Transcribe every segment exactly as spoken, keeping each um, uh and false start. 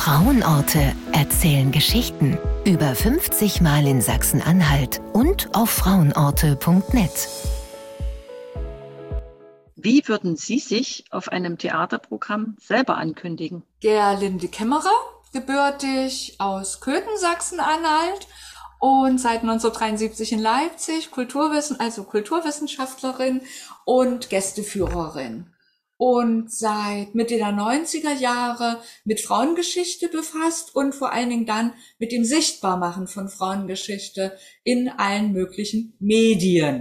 Frauenorte erzählen Geschichten. Über fünfzig Mal in Sachsen-Anhalt und auf frauenorte punkt net. Wie würden Sie sich auf einem Theaterprogramm selber ankündigen? Gerlinde Kämmerer, gebürtig aus Köthen, Sachsen-Anhalt und seit neunzehnhundertdreiundsiebzig in Leipzig, Kulturwissen, also Kulturwissenschaftlerin und Gästeführerin. Und seit Mitte der neunziger Jahre mit Frauengeschichte befasst und vor allen Dingen dann mit dem Sichtbarmachen von Frauengeschichte in allen möglichen Medien.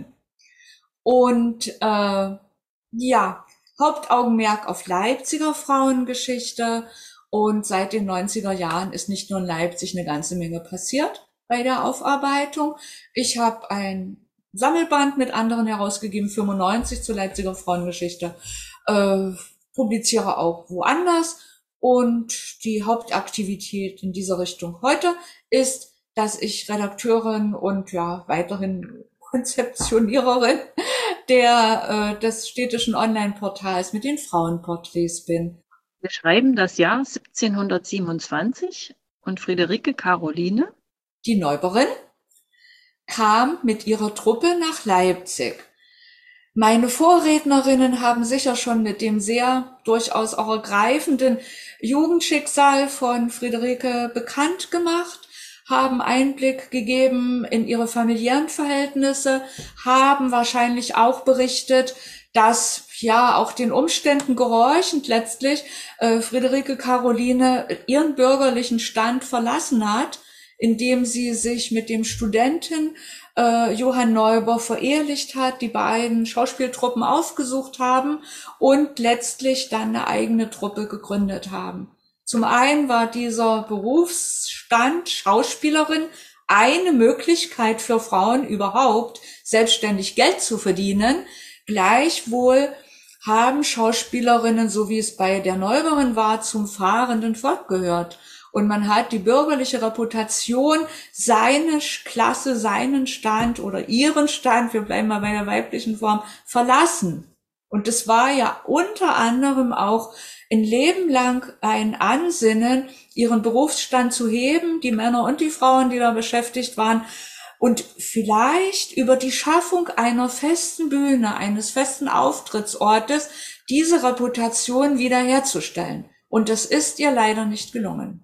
Und äh, ja, Hauptaugenmerk auf Leipziger Frauengeschichte. Und seit den neunziger Jahren ist nicht nur in Leipzig eine ganze Menge passiert bei der Aufarbeitung. Ich habe ein Sammelband mit anderen herausgegeben, fünfundneunzig zur Leipziger Frauengeschichte, äh, publiziere auch woanders. Und die Hauptaktivität in dieser Richtung heute ist, dass ich Redakteurin und ja weiterhin Konzeptioniererin der äh, des städtischen Online-Portals mit den Frauenporträts bin. Wir schreiben das Jahr siebzehnhundertsiebenundzwanzig und Friederike Caroline, die Neuberin, kam mit ihrer Truppe nach Leipzig. Meine Vorrednerinnen haben sicher schon mit dem sehr durchaus auch ergreifenden Jugendschicksal von Friederike bekannt gemacht, haben Einblick gegeben in ihre familiären Verhältnisse, haben wahrscheinlich auch berichtet, dass ja auch den Umständen gehorchend letztlich äh, Friederike Caroline ihren bürgerlichen Stand verlassen hat, indem sie sich mit dem Studenten äh, Johann Neuber verehelicht hat, die beiden Schauspieltruppen aufgesucht haben und letztlich dann eine eigene Truppe gegründet haben. Zum einen war dieser Berufsstand Schauspielerin eine Möglichkeit für Frauen überhaupt, selbstständig Geld zu verdienen. Gleichwohl haben Schauspielerinnen, so wie es bei der Neuberin war, zum fahrenden Volk gehört. Und man hat die bürgerliche Reputation, seine Klasse, seinen Stand oder ihren Stand, wir bleiben mal bei der weiblichen Form, verlassen. Und es war ja unter anderem auch ein Leben lang ein Ansinnen, ihren Berufsstand zu heben, die Männer und die Frauen, die da beschäftigt waren, und vielleicht über die Schaffung einer festen Bühne, eines festen Auftrittsortes, diese Reputation wiederherzustellen. Und das ist ihr leider nicht gelungen.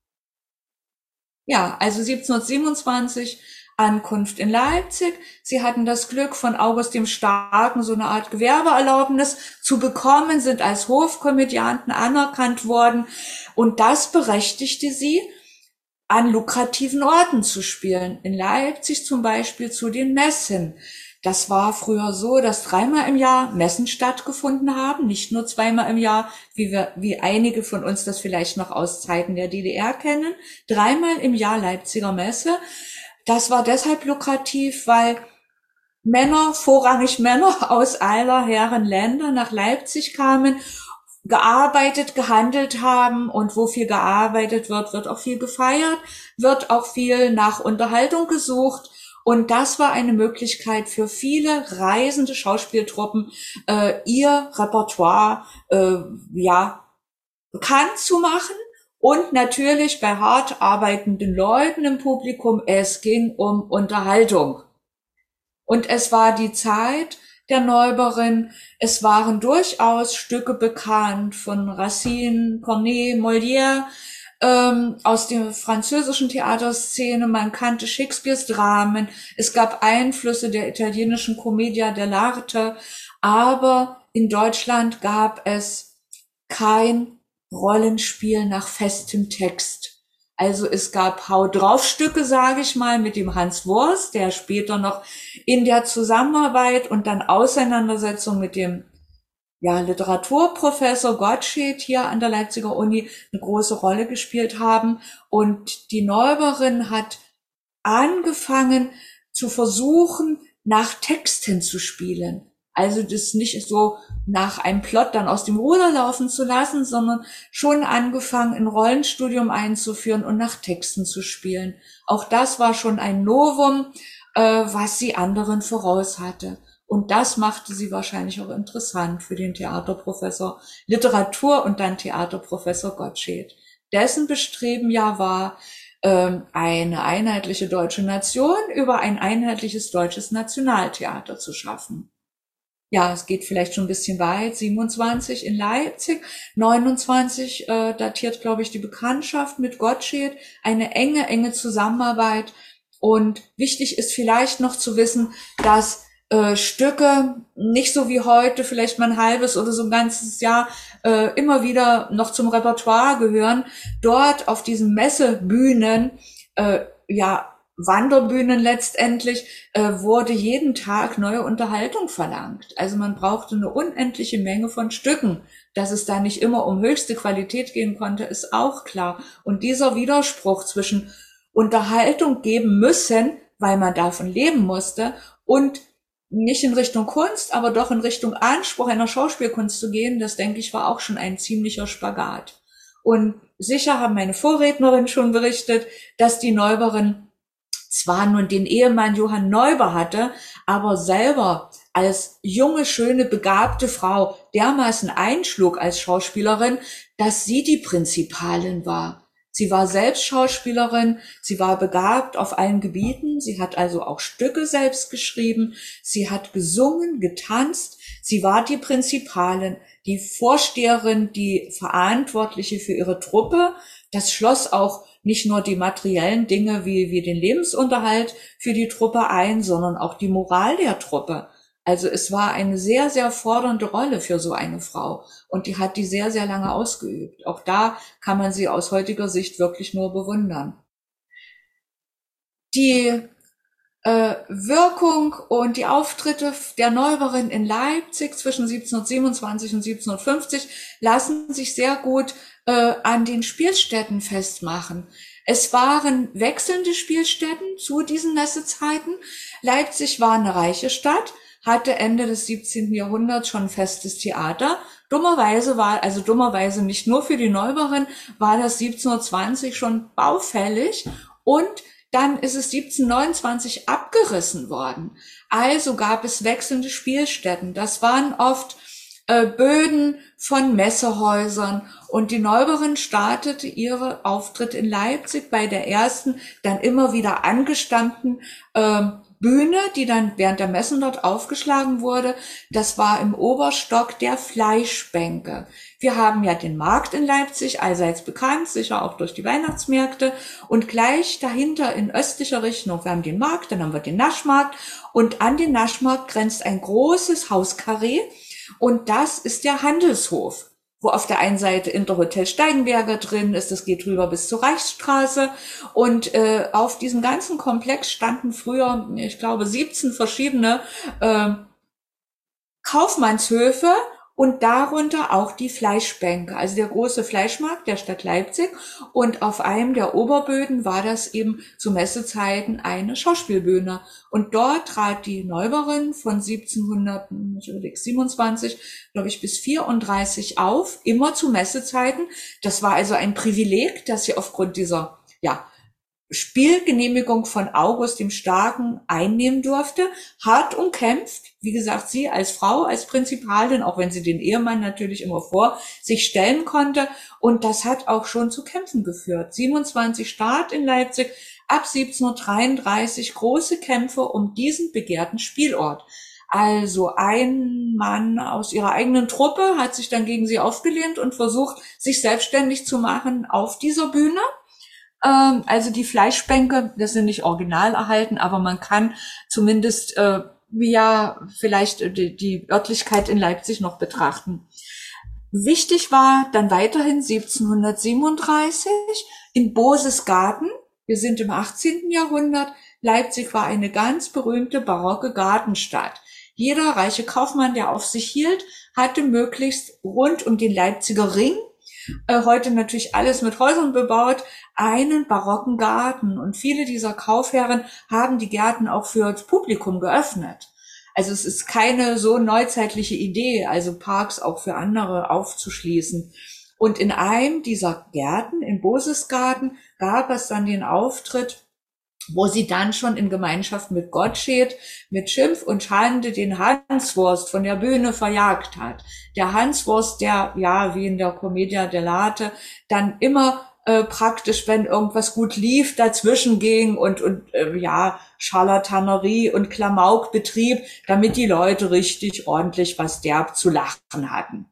Ja, also siebzehnhundertsiebenundzwanzig Ankunft in Leipzig. Sie hatten das Glück, von August dem Starken so eine Art Gewerbeerlaubnis zu bekommen, sind als Hofkomödianten anerkannt worden. Und das berechtigte sie, an lukrativen Orten zu spielen. In Leipzig zum Beispiel zu den Messen. Das war früher so, dass dreimal im Jahr Messen stattgefunden haben, nicht nur zweimal im Jahr, wie wir, wie einige von uns das vielleicht noch aus Zeiten der D D R kennen. Dreimal im Jahr Leipziger Messe. Das war deshalb lukrativ, weil Männer, vorrangig Männer aus aller Herren Länder nach Leipzig kamen, gearbeitet, gehandelt haben, und wo viel gearbeitet wird, wird auch viel gefeiert, wird auch viel nach Unterhaltung gesucht. Und das war eine Möglichkeit für viele reisende Schauspieltruppen, äh, ihr Repertoire äh, ja bekannt zu machen. Und natürlich bei hart arbeitenden Leuten im Publikum, es ging um Unterhaltung. Und es war die Zeit der Neuberin, es waren durchaus Stücke bekannt von Racine, Corneille, Molière, ähm, aus der französischen Theaterszene, man kannte Shakespeares Dramen, es gab Einflüsse der italienischen Commedia dell'arte, aber in Deutschland gab es kein Rollenspiel nach festem Text. Also es gab Hau-drauf-Stücke, sage ich mal, mit dem Hans Wurst, der später noch in der Zusammenarbeit und dann Auseinandersetzung mit dem ja, Literaturprofessor Gottsched hier an der Leipziger Uni eine große Rolle gespielt haben. Und die Neuberin hat angefangen zu versuchen, nach Texten zu spielen. Also das nicht so nach einem Plot dann aus dem Ruder laufen zu lassen, sondern schon angefangen, ein Rollenstudium einzuführen und nach Texten zu spielen. Auch das war schon ein Novum, äh, was sie anderen voraus hatte. Und das machte sie wahrscheinlich auch interessant für den Theaterprofessor Literatur und dann Theaterprofessor Gottsched. dessen Bestreben ja war, eine einheitliche deutsche Nation über ein einheitliches deutsches Nationaltheater zu schaffen. Ja, es geht vielleicht schon ein bisschen weit, siebenundzwanzig in Leipzig, neunundzwanzig äh, datiert, glaube ich, die Bekanntschaft mit Gottsched, eine enge, enge Zusammenarbeit. Und wichtig ist vielleicht noch zu wissen, dass äh, Stücke nicht so wie heute vielleicht mal ein halbes oder so ein ganzes Jahr äh, immer wieder noch zum Repertoire gehören. Dort auf diesen Messebühnen, äh, ja, Wanderbühnen letztendlich, äh, wurde jeden Tag neue Unterhaltung verlangt. Also man brauchte eine unendliche Menge von Stücken. Dass es da nicht immer um höchste Qualität gehen konnte, ist auch klar. Und dieser Widerspruch zwischen Unterhaltung geben müssen, weil man davon leben musste, und nicht in Richtung Kunst, aber doch in Richtung Anspruch einer Schauspielkunst zu gehen, das, denke ich, war auch schon ein ziemlicher Spagat. Und sicher haben meine Vorrednerin schon berichtet, dass die Neuberin zwar nun den Ehemann Johann Neuber hatte, aber selber als junge, schöne, begabte Frau dermaßen einschlug als Schauspielerin, dass sie die Prinzipalin war. Sie war selbst Schauspielerin, sie war begabt auf allen Gebieten, sie hat also auch Stücke selbst geschrieben, sie hat gesungen, getanzt, sie war die Prinzipalin, die Vorsteherin, die Verantwortliche für ihre Truppe. Das schloss auch nicht nur die materiellen Dinge wie, wie den Lebensunterhalt für die Truppe ein, sondern auch die Moral der Truppe. Also es war eine sehr, sehr fordernde Rolle für so eine Frau. Und die hat die sehr, sehr lange ausgeübt. Auch da kann man sie aus heutiger Sicht wirklich nur bewundern. Die äh, Wirkung und die Auftritte der Neuberin in Leipzig zwischen siebzehnhundertsiebenundzwanzig und siebzehnhundertfünfzig lassen sich sehr gut äh, an den Spielstätten festmachen. Es waren wechselnde Spielstätten zu diesen Messezeiten. Leipzig war eine reiche Stadt, hatte Ende des siebzehnten Jahrhunderts schon ein festes Theater. Dummerweise war, also dummerweise nicht nur für die Neuberin, war das siebzehnhundertzwanzig schon baufällig, und dann ist es siebzehnhundertneunundzwanzig abgerissen worden. Also gab es wechselnde Spielstätten. Das waren oft äh, Böden von Messehäusern, und die Neuberin startete ihre Auftritte in Leipzig bei der ersten, dann immer wieder angestammten äh, Bühne, die dann während der Messen dort aufgeschlagen wurde. Das war im Oberstock der Fleischbänke. Wir haben ja den Markt in Leipzig, allseits bekannt, sicher auch durch die Weihnachtsmärkte, und gleich dahinter in östlicher Richtung, wir haben den Markt, dann haben wir den Naschmarkt, und an den Naschmarkt grenzt ein großes Hauskarree, und das ist der Handelshof, wo auf der einen Seite Interhotel Steigenberger drin ist, das geht rüber bis zur Reichsstraße, und äh, auf diesem ganzen Komplex standen früher, ich glaube, siebzehn verschiedene äh, Kaufmannshöfe, und darunter auch die Fleischbänke, also der große Fleischmarkt der Stadt Leipzig, und auf einem der Oberböden war das eben zu Messezeiten eine Schauspielbühne, und dort trat die Neuberin von siebzehnhundertsiebenundzwanzig, glaube ich, bis vierunddreißig auf, immer zu Messezeiten. Das war also ein Privileg, dass sie aufgrund dieser, ja, Spielgenehmigung von August dem Starken einnehmen durfte, hart umkämpft, wie gesagt, sie als Frau, als Prinzipalin, auch wenn sie den Ehemann natürlich immer vor sich stellen konnte, und das hat auch schon zu Kämpfen geführt. siebenundzwanzig Start in Leipzig, ab siebzehnhundertdreiunddreißig große Kämpfe um diesen begehrten Spielort. Also ein Mann aus ihrer eigenen Truppe hat sich dann gegen sie aufgelehnt und versucht, sich selbstständig zu machen auf dieser Bühne. Also die Fleischbänke, das sind nicht original erhalten, aber man kann zumindest äh, ja vielleicht die, die Örtlichkeit in Leipzig noch betrachten. Wichtig war dann weiterhin siebzehnhundertsiebenunddreißig in Boses Garten. Wir sind im achtzehnten Jahrhundert. Leipzig war eine ganz berühmte barocke Gartenstadt. Jeder reiche Kaufmann, der auf sich hielt, hatte möglichst rund um den Leipziger Ring, äh, heute natürlich alles mit Häusern bebaut, einen barocken Garten, und viele dieser Kaufherren haben die Gärten auch für das Publikum geöffnet. Also es ist keine so neuzeitliche Idee, also Parks auch für andere aufzuschließen. Und in einem dieser Gärten, in Boses Garten, gab es dann den Auftritt, wo sie dann schon in Gemeinschaft mit Gottsched, mit Schimpf und Schande den Hanswurst von der Bühne verjagt hat. Der Hanswurst, der, ja, wie in der Commedia dell'arte, dann immer äh, praktisch, wenn irgendwas gut lief, dazwischen ging und, und äh, ja, Scharlatanerie und Klamauk betrieb, damit die Leute richtig ordentlich was derb zu lachen hatten.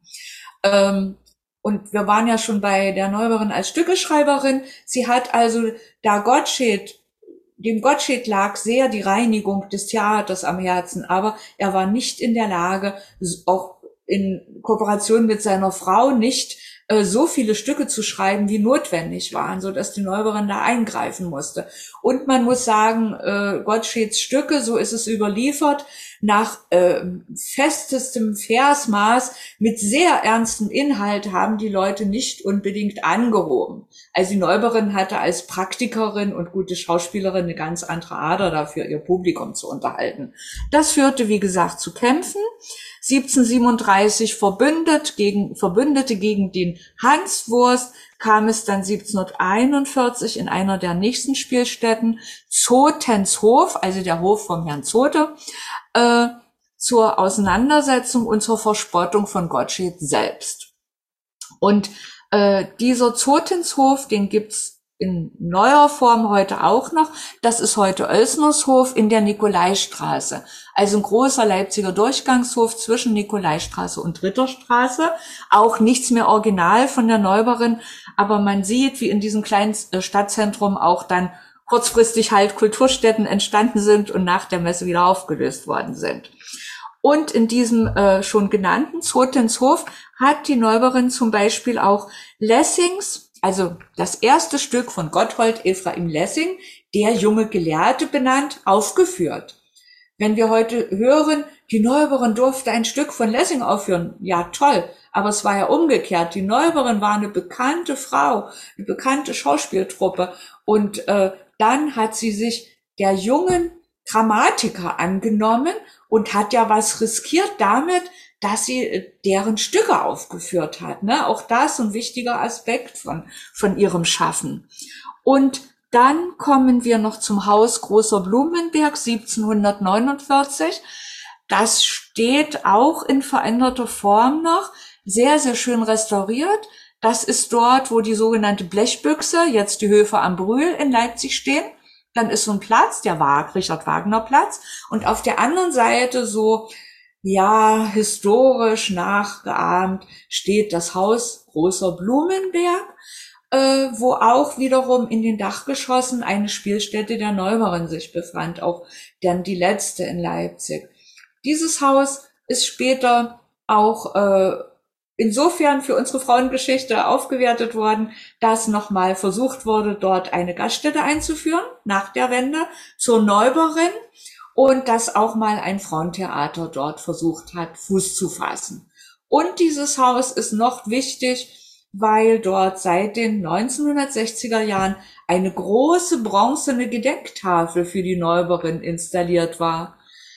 Ähm, und wir waren ja schon bei der Neubauerin als Stückeschreiberin. Sie hat also, da Gottsched, dem Gottsched lag sehr die Reinigung des Theaters am Herzen, aber er war nicht in der Lage, auch in Kooperation mit seiner Frau nicht äh, so viele Stücke zu schreiben, wie notwendig waren, so dass die Neubauerin da eingreifen musste. Und man muss sagen, äh, Gottscheds Stücke, so ist es überliefert, nach äh, festestem Versmaß mit sehr ernstem Inhalt haben die Leute nicht unbedingt angehoben. Also die Neubauerin hatte als Praktikerin und gute Schauspielerin eine ganz andere Ader dafür, ihr Publikum zu unterhalten. Das führte, wie gesagt, zu Kämpfen. siebzehnhundertsiebenunddreißig verbündet gegen, Verbündete gegen den Hanswurst, kam es dann siebzehnhunderteinundvierzig in einer der nächsten Spielstätten, Zotenshof, also der Hof vom Herrn Zote, äh, zur Auseinandersetzung und zur Verspottung von Gottsched selbst. Und äh, dieser Zotenshof, den gibt's in neuer Form heute auch noch. Das ist heute Oelsnershof in der Nikolaistraße. Also ein großer Leipziger Durchgangshof zwischen Nikolaistraße und Ritterstraße. Auch nichts mehr original von der Neubauerin, aber man sieht, wie in diesem kleinen Stadtzentrum auch dann kurzfristig halt Kulturstätten entstanden sind und nach der Messe wieder aufgelöst worden sind. Und in diesem äh, schon genannten Zotenshof hat die Neubauerin zum Beispiel auch Lessings, also das erste Stück von Gotthold Ephraim Lessing, der junge Gelehrte benannt, aufgeführt. Wenn wir heute hören, die Neubauerin durfte ein Stück von Lessing aufführen, ja toll, aber es war ja umgekehrt. Die Neubauerin war eine bekannte Frau, eine bekannte Schauspieltruppe und äh, dann hat sie sich der jungen Dramatiker angenommen und hat ja was riskiert damit, dass sie deren Stücke aufgeführt hat. Ne? Auch das ein wichtiger Aspekt von, von ihrem Schaffen. Und dann kommen wir noch zum Haus Großer Blumenberg siebzehnhundertneunundvierzig. Das steht auch in veränderter Form noch, sehr, sehr schön restauriert. Das ist dort, wo die sogenannte Blechbüchse, jetzt die Höfe am Brühl in Leipzig stehen. Dann ist so ein Platz, der Richard-Wagner-Platz. Und auf der anderen Seite so, ja, historisch nachgeahmt steht das Haus Großer Blumenberg, äh, wo auch wiederum in den Dachgeschossen eine Spielstätte der Neubauerin sich befand, auch dann die letzte in Leipzig. Dieses Haus ist später auch äh, insofern für unsere Frauengeschichte aufgewertet worden, dass nochmal versucht wurde, dort eine Gaststätte einzuführen, nach der Wende, zur Neubauerin, und dass auch mal ein Frauentheater dort versucht hat, Fuß zu fassen. Und dieses Haus ist noch wichtig, weil dort seit den neunzehnhundertsechziger Jahren eine große bronzene Gedenktafel für die Neubauerin installiert war,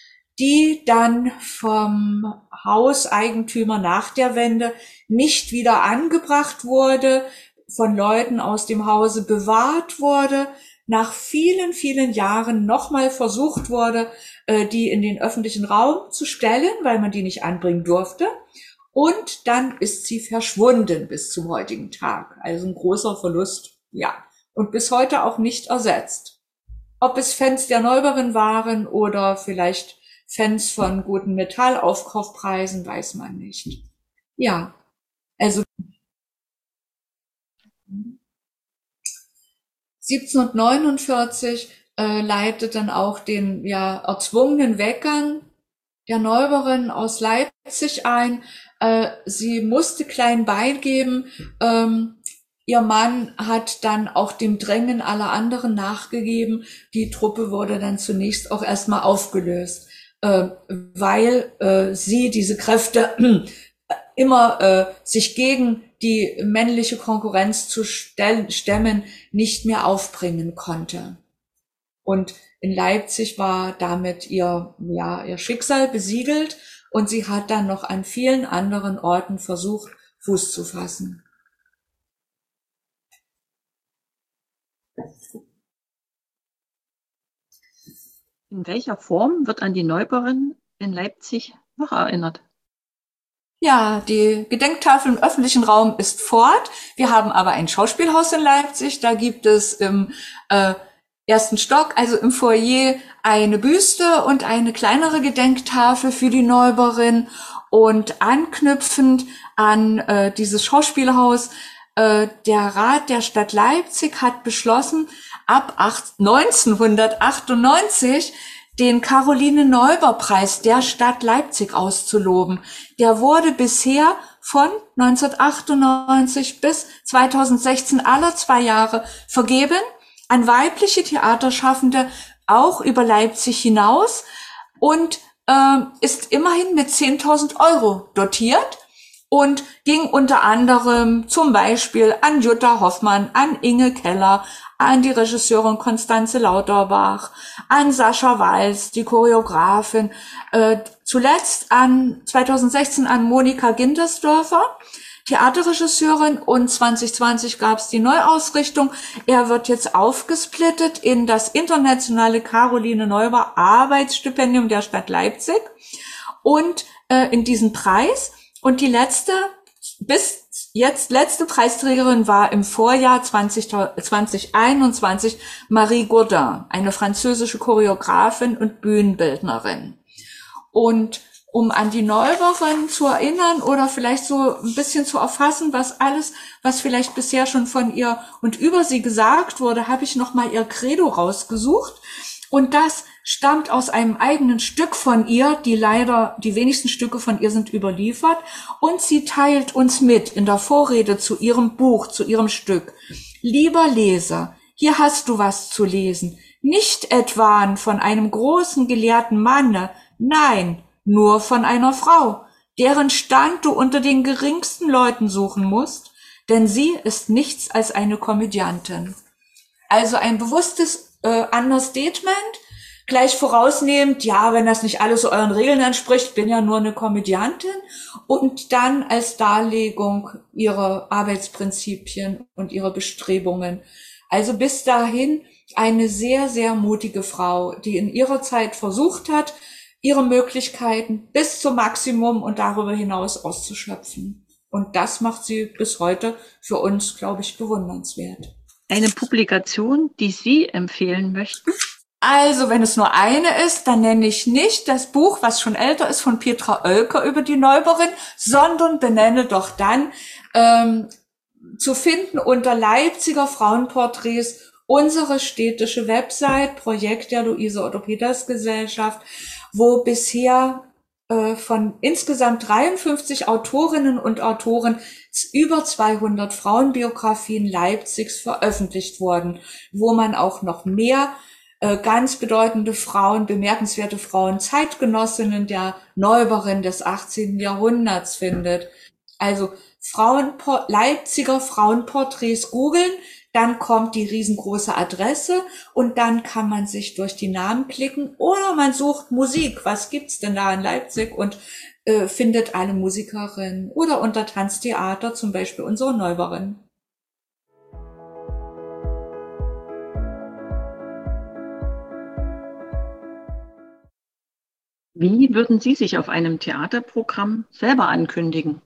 die dann vom Hauseigentümer nach der Wende nicht wieder angebracht wurde, von Leuten aus dem Hause bewahrt wurde, nach vielen, vielen Jahren nochmal versucht wurde, die in den öffentlichen Raum zu stellen, weil man die nicht anbringen durfte. Und dann ist sie verschwunden bis zum heutigen Tag. Also ein großer Verlust, ja. Und bis heute auch nicht ersetzt. Ob es Fans der Neubauerin waren oder vielleicht Fans von guten Metallaufkaufpreisen, weiß man nicht. Ja, also siebzehnhundertneunundvierzig äh, leitet dann auch den ja erzwungenen Weggang der Neubauerin aus Leipzig ein. Äh, sie musste klein beigeben. Ähm, ihr Mann hat dann auch dem Drängen aller anderen nachgegeben. Die Truppe wurde dann zunächst auch erstmal aufgelöst, äh, weil äh, sie diese Kräfte immer äh, sich gegen die männliche Konkurrenz zu stemmen, nicht mehr aufbringen konnte. Und in Leipzig war damit ihr, ja, ihr Schicksal besiegelt und sie hat dann noch an vielen anderen Orten versucht, Fuß zu fassen. In welcher Form wird an die Neubauerin in Leipzig noch erinnert? Ja, die Gedenktafel im öffentlichen Raum ist fort. Wir haben aber ein Schauspielhaus in Leipzig. Da gibt es im äh, ersten Stock, also im Foyer, eine Büste und eine kleinere Gedenktafel für die Neuberin. Und anknüpfend an äh, dieses Schauspielhaus, äh, der Rat der Stadt Leipzig hat beschlossen, ab neunzehnhundertachtundneunzig den Caroline-Neuber-Preis der Stadt Leipzig auszuloben. Der wurde bisher von neunzehnhundertachtundneunzig bis zweitausendsechzehn alle zwei Jahre vergeben an weibliche Theaterschaffende, auch über Leipzig hinaus, und äh, ist immerhin mit zehntausend Euro dotiert und ging unter anderem zum Beispiel an Jutta Hoffmann, an Inge Keller, an die Regisseurin Constanze Lauterbach, an Sascha Walz, die Choreografin, äh, zuletzt an zweitausendsechzehn an Monika Gintersdörfer, Theaterregisseurin, und zwanzig zwanzig gab es die Neuausrichtung. Er wird jetzt aufgesplittet in das internationale Caroline Neuber Arbeitsstipendium der Stadt Leipzig und äh, in diesen Preis. Und die letzte, bis jetzt letzte Preisträgerin war im Vorjahr zwanzig einundzwanzig Marie Gourdin, eine französische Choreografin und Bühnenbildnerin. Und um an die Neuberin zu erinnern oder vielleicht so ein bisschen zu erfassen, was alles, was vielleicht bisher schon von ihr und über sie gesagt wurde, habe ich nochmal ihr Credo rausgesucht. Und das stammt aus einem eigenen Stück von ihr, die leider, die wenigsten Stücke von ihr sind überliefert. Und sie teilt uns mit in der Vorrede zu ihrem Buch, zu ihrem Stück. Lieber Leser, hier hast du was zu lesen. Nicht etwa von einem großen gelehrten Manne, nein, nur von einer Frau, deren Stand du unter den geringsten Leuten suchen musst, denn sie ist nichts als eine Komödiantin. Also ein bewusstes äh, Understatement, gleich vorausnehmend, ja, wenn das nicht alles so euren Regeln entspricht, bin ja nur eine Komödiantin, und dann als Darlegung ihrer Arbeitsprinzipien und ihrer Bestrebungen. Also bis dahin eine sehr, sehr mutige Frau, die in ihrer Zeit versucht hat, ihre Möglichkeiten bis zum Maximum und darüber hinaus auszuschöpfen. Und das macht sie bis heute für uns, glaube ich, bewundernswert. Eine Publikation, die Sie empfehlen möchten? Also, wenn es nur eine ist, dann nenne ich nicht das Buch, was schon älter ist, von Petra Oelker über die Neuberin, sondern benenne doch dann ähm, zu finden unter Leipziger Frauenporträts unsere städtische Website, Projekt der Luise Otto Peters Gesellschaft, wo bisher äh, von insgesamt dreiundfünfzig Autorinnen und Autoren über zweihundert Frauenbiografien Leipzigs veröffentlicht wurden, wo man auch noch mehr äh, ganz bedeutende Frauen, bemerkenswerte Frauen, Zeitgenossinnen der Neuberin des achtzehnten Jahrhunderts findet. Also Frauenpor- Leipziger Frauenporträts googeln, dann kommt die riesengroße Adresse und dann kann man sich durch die Namen klicken oder man sucht Musik. Was gibt's denn da in Leipzig? Und äh, findet alle Musikerinnen oder unter Tanztheater zum Beispiel unsere Neuberin. Wie würden Sie sich auf einem Theaterprogramm selber ankündigen?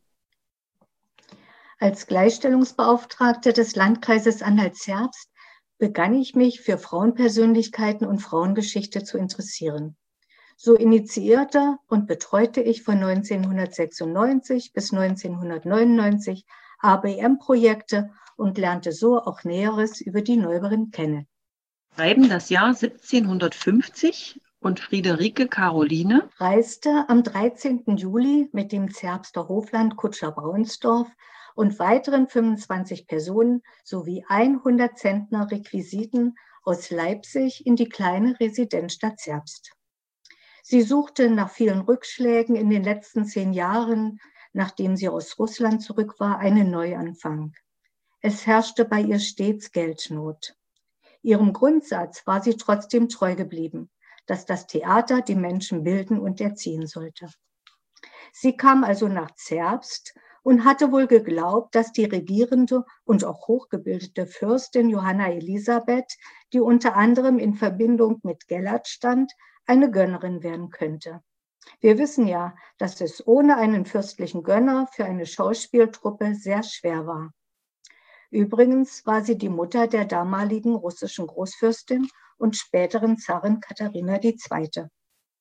Als Gleichstellungsbeauftragte des Landkreises Anhalt-Zerbst begann ich mich für Frauenpersönlichkeiten und Frauengeschichte zu interessieren. So initiierte und betreute ich von neunzehnhundertsechsundneunzig bis neunzehnhundertneunundneunzig A B M-Projekte und lernte so auch Näheres über die Neuberin kennen. Schreiben das Jahr siebzehnhundertfünfzig und Friederike Caroline reiste am dreizehnten Juli mit dem Zerbster Hofland Kutscher Braunsdorf und weiteren fünfundzwanzig Personen sowie hundert Zentner Requisiten aus Leipzig in die kleine Residenzstadt Zerbst. Sie suchte nach vielen Rückschlägen in den letzten zehn Jahren, nachdem sie aus Russland zurück war, einen Neuanfang. Es herrschte bei ihr stets Geldnot. Ihrem Grundsatz war sie trotzdem treu geblieben, dass das Theater die Menschen bilden und erziehen sollte. Sie kam also nach Zerbst und hatte wohl geglaubt, dass die regierende und auch hochgebildete Fürstin Johanna Elisabeth, die unter anderem in Verbindung mit Gellert stand, eine Gönnerin werden könnte. Wir wissen ja, dass es ohne einen fürstlichen Gönner für eine Schauspieltruppe sehr schwer war. Übrigens war sie die Mutter der damaligen russischen Großfürstin und späteren Zarin Katharina die Zweite.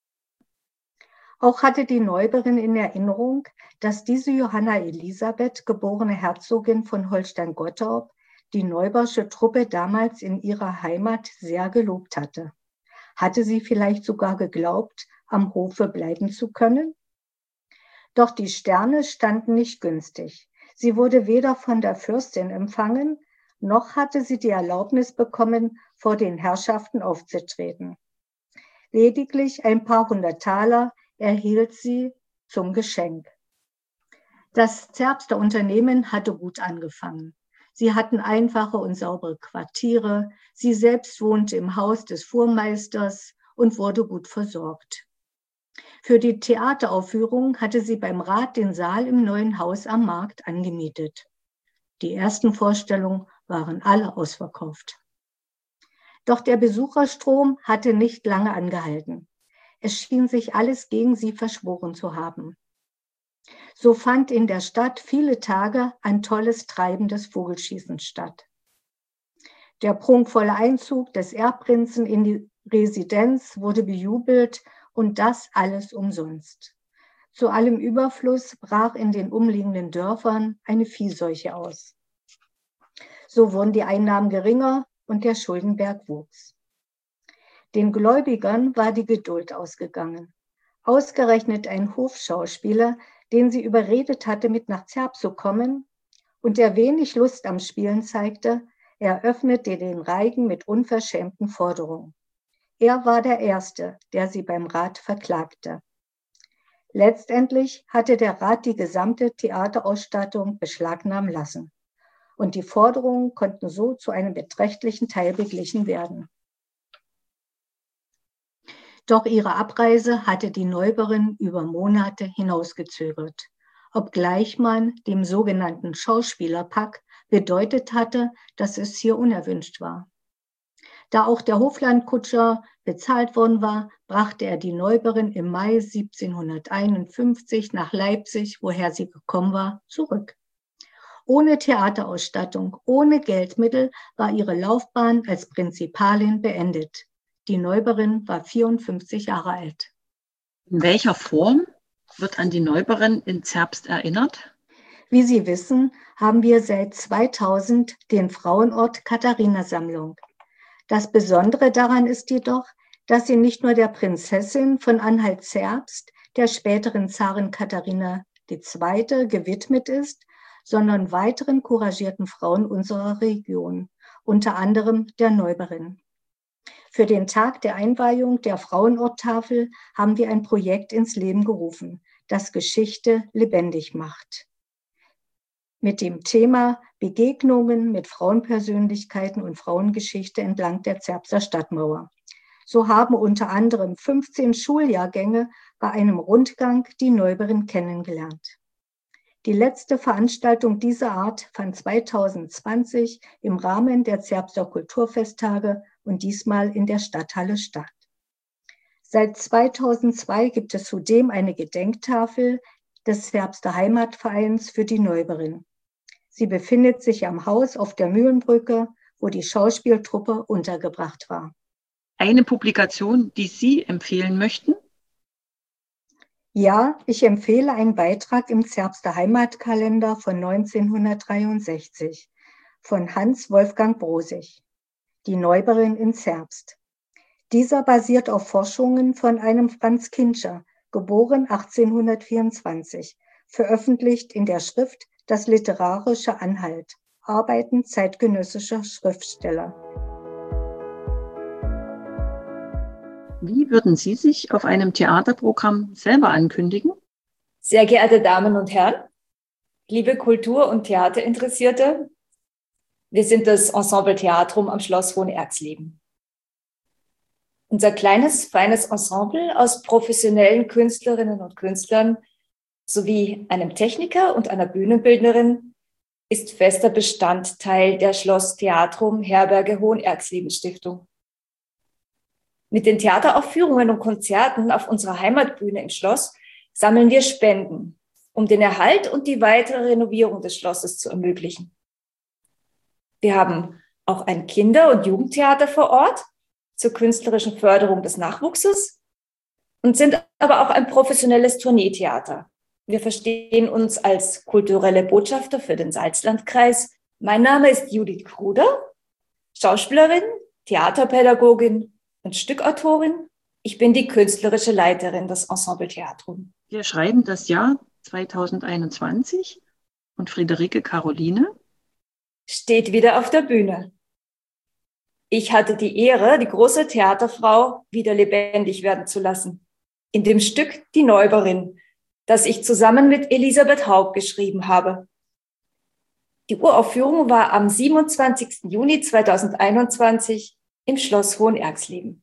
Auch hatte die Neuberin in Erinnerung, dass diese Johanna Elisabeth, geborene Herzogin von Holstein-Gottorp, die Neubersche Truppe damals in ihrer Heimat sehr gelobt hatte. Hatte sie vielleicht sogar geglaubt, am Hofe bleiben zu können? Doch die Sterne standen nicht günstig. Sie wurde weder von der Fürstin empfangen, noch hatte sie die Erlaubnis bekommen, vor den Herrschaften aufzutreten. Lediglich ein paar hundert Taler erhielt sie zum Geschenk. Das Zerbster Unternehmen hatte gut angefangen. Sie hatten einfache und saubere Quartiere, sie selbst wohnte im Haus des Fuhrmeisters und wurde gut versorgt. Für die Theateraufführung hatte sie beim Rat den Saal im neuen Haus am Markt angemietet. Die ersten Vorstellungen waren alle ausverkauft. Doch der Besucherstrom hatte nicht lange angehalten. Es schien sich alles gegen sie verschworen zu haben. So fand in der Stadt viele Tage ein tolles Treiben des Vogelschießens statt. Der prunkvolle Einzug des Erbprinzen in die Residenz wurde bejubelt und das alles umsonst. Zu allem Überfluss brach in den umliegenden Dörfern eine Viehseuche aus. So wurden die Einnahmen geringer und der Schuldenberg wuchs. Den Gläubigern war die Geduld ausgegangen. Ausgerechnet ein Hofschauspieler, den sie überredet hatte, mit nach Zerb zu kommen und der wenig Lust am Spielen zeigte, eröffnete den Reigen mit unverschämten Forderungen. Er war der Erste, der sie beim Rat verklagte. Letztendlich hatte der Rat die gesamte Theaterausstattung beschlagnahmen lassen und die Forderungen konnten so zu einem beträchtlichen Teil beglichen werden. Doch ihre Abreise hatte die Neuberin über Monate hinausgezögert, obgleich man dem sogenannten Schauspielerpack bedeutet hatte, dass es hier unerwünscht war. Da auch der Hoflandkutscher bezahlt worden war, brachte er die Neuberin im Mai siebzehnhunderteinundfünfzig nach Leipzig, woher sie gekommen war, zurück. Ohne Theaterausstattung, ohne Geldmittel war ihre Laufbahn als Prinzipalin beendet. Die Neuberin war vierundfünfzig Jahre alt. In welcher Form wird an die Neuberin in Zerbst erinnert? Wie Sie wissen, haben wir seit zweitausend den Frauenort Katharina-Sammlung. Das Besondere daran ist jedoch, dass sie nicht nur der Prinzessin von Anhalt-Zerbst, der späteren Zarin Katharina die Zweite, gewidmet ist, sondern weiteren couragierten Frauen unserer Region, unter anderem der Neuberin. Für den Tag der Einweihung der Frauenorttafel haben wir ein Projekt ins Leben gerufen, das Geschichte lebendig macht. Mit dem Thema Begegnungen mit Frauenpersönlichkeiten und Frauengeschichte entlang der Zerbster Stadtmauer. So haben unter anderem fünfzehn Schuljahrgänge bei einem Rundgang die Neuberin kennengelernt. Die letzte Veranstaltung dieser Art fand zweitausendzwanzig im Rahmen der Zerbster Kulturfesttage und diesmal in der Stadthalle statt. Seit zweitausendzwei gibt es zudem eine Gedenktafel des Zerbster Heimatvereins für die Neuberin. Sie befindet sich am Haus auf der Mühlenbrücke, wo die Schauspieltruppe untergebracht war. Eine Publikation, die Sie empfehlen möchten? Ja, ich empfehle einen Beitrag im Zerbster Heimatkalender von neunzehnhundertdreiundsechzig von Hans Wolfgang Brosig, die Neuberin in Zerbst. Dieser basiert auf Forschungen von einem Franz Kintscher, geboren achtzehnhundertvierundzwanzig, veröffentlicht in der Schrift Das literarische Anhalt, Arbeiten zeitgenössischer Schriftsteller. Wie würden Sie sich auf einem Theaterprogramm selber ankündigen? Sehr geehrte Damen und Herren, liebe Kultur- und Theaterinteressierte, wir sind das Ensemble Theatrum am Schloss Hohenerxleben. Unser kleines, feines Ensemble aus professionellen Künstlerinnen und Künstlern sowie einem Techniker und einer Bühnenbildnerin ist fester Bestandteil der Schloss Theatrum Herberge Hohenerxleben Stiftung. Mit den Theateraufführungen und Konzerten auf unserer Heimatbühne im Schloss sammeln wir Spenden, um den Erhalt und die weitere Renovierung des Schlosses zu ermöglichen. Wir haben auch ein Kinder- und Jugendtheater vor Ort zur künstlerischen Förderung des Nachwuchses und sind aber auch ein professionelles Tourneetheater. Wir verstehen uns als kulturelle Botschafter für den Salzlandkreis. Mein Name ist Judith Kruder, Schauspielerin, Theaterpädagogin und Stückautorin. Ich bin die künstlerische Leiterin des Ensemble Theatrum. Wir schreiben das Jahr zweitausendeinundzwanzig und Friederike Caroline steht wieder auf der Bühne. Ich hatte die Ehre, die große Theaterfrau wieder lebendig werden zu lassen. In dem Stück Die Neuberin, das ich zusammen mit Elisabeth Haug geschrieben habe. Die Uraufführung war am siebenundzwanzigsten Juni zweitausendeinundzwanzig im Schloss Hohenerxleben.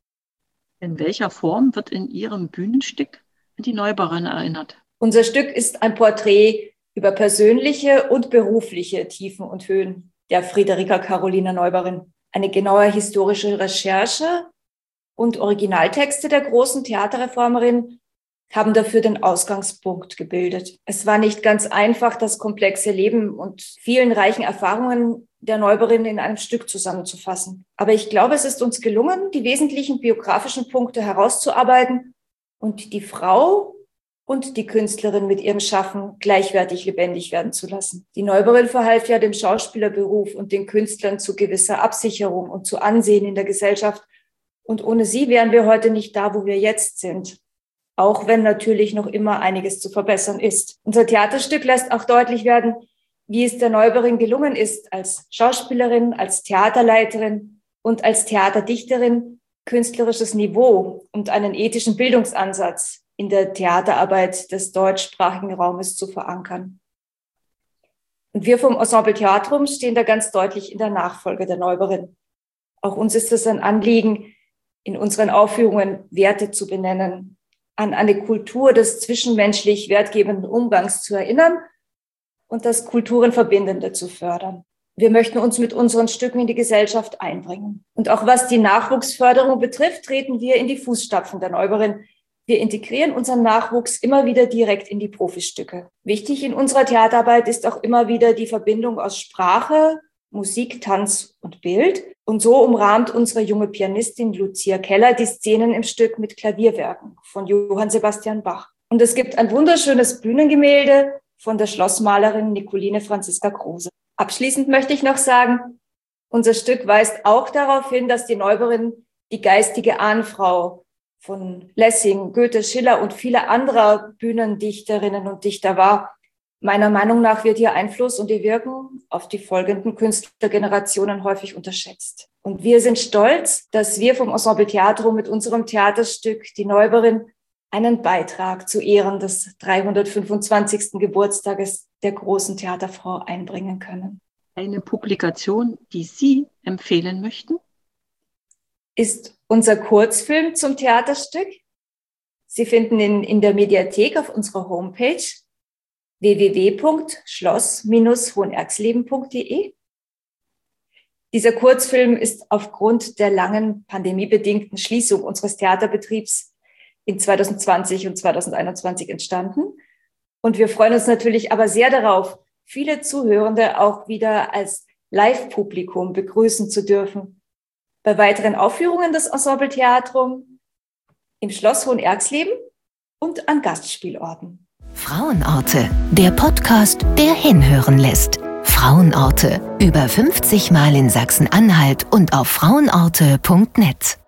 In welcher Form wird in Ihrem Bühnenstück an die Neuberin erinnert? Unser Stück ist ein Porträt über persönliche und berufliche Tiefen und Höhen der Friederike Caroline Neuberin. Eine genaue historische Recherche und Originaltexte der großen Theaterreformerin haben dafür den Ausgangspunkt gebildet. Es war nicht ganz einfach, das komplexe Leben und vielen reichen Erfahrungen der Neuberin in einem Stück zusammenzufassen. Aber ich glaube, es ist uns gelungen, die wesentlichen biografischen Punkte herauszuarbeiten und die Frau und die Künstlerin mit ihrem Schaffen gleichwertig lebendig werden zu lassen. Die Neuberin verhalf ja dem Schauspielerberuf und den Künstlern zu gewisser Absicherung und zu Ansehen in der Gesellschaft. Und ohne sie wären wir heute nicht da, wo wir jetzt sind. Auch wenn natürlich noch immer einiges zu verbessern ist. Unser Theaterstück lässt auch deutlich werden, wie es der Neuberin gelungen ist, als Schauspielerin, als Theaterleiterin und als Theaterdichterin künstlerisches Niveau und einen ethischen Bildungsansatz in der Theaterarbeit des deutschsprachigen Raumes zu verankern. Und wir vom Ensemble Theatrum stehen da ganz deutlich in der Nachfolge der Neuberin. Auch uns ist es ein Anliegen, in unseren Aufführungen Werte zu benennen, an eine Kultur des zwischenmenschlich wertgebenden Umgangs zu erinnern und das Kulturenverbindende zu fördern. Wir möchten uns mit unseren Stücken in die Gesellschaft einbringen. Und auch was die Nachwuchsförderung betrifft, treten wir in die Fußstapfen der Neuberin. Wir integrieren unseren Nachwuchs immer wieder direkt in die Profistücke. Wichtig in unserer Theaterarbeit ist auch immer wieder die Verbindung aus Sprache, Musik, Tanz und Bild. Und so umrahmt unsere junge Pianistin Lucia Keller die Szenen im Stück mit Klavierwerken von Johann Sebastian Bach. Und es gibt ein wunderschönes Bühnengemälde von der Schlossmalerin Nicoline Franziska Kruse. Abschließend möchte ich noch sagen, unser Stück weist auch darauf hin, dass die Neuberin die geistige Ahnfrau von Lessing, Goethe, Schiller und viele anderer Bühnendichterinnen und Dichter war. Meiner Meinung nach wird ihr Einfluss und ihr Wirken auf die folgenden Künstlergenerationen häufig unterschätzt. Und wir sind stolz, dass wir vom Ensemble Theatrum mit unserem Theaterstück Die Neuberin einen Beitrag zu Ehren des dreihundertfünfundzwanzigsten Geburtstages der großen Theaterfrau einbringen können. Eine Publikation, die Sie empfehlen möchten? Ist unser Kurzfilm zum Theaterstück. Sie finden ihn in der Mediathek auf unserer Homepage w w w punkt schloss Bindestrich hohenerxleben punkt d e. Dieser Kurzfilm ist aufgrund der langen pandemiebedingten Schließung unseres Theaterbetriebs in zweitausendzwanzig und zweitausendeinundzwanzig entstanden. Und wir freuen uns natürlich aber sehr darauf, viele Zuhörende auch wieder als Live-Publikum begrüßen zu dürfen bei weiteren Aufführungen des Ensemble Theatrum im Schloss Hohenerxleben und an Gastspielorten. Frauenorte, der Podcast, der hinhören lässt. Frauenorte, über fünfzig Mal in Sachsen-Anhalt und auf frauenorte punkt net.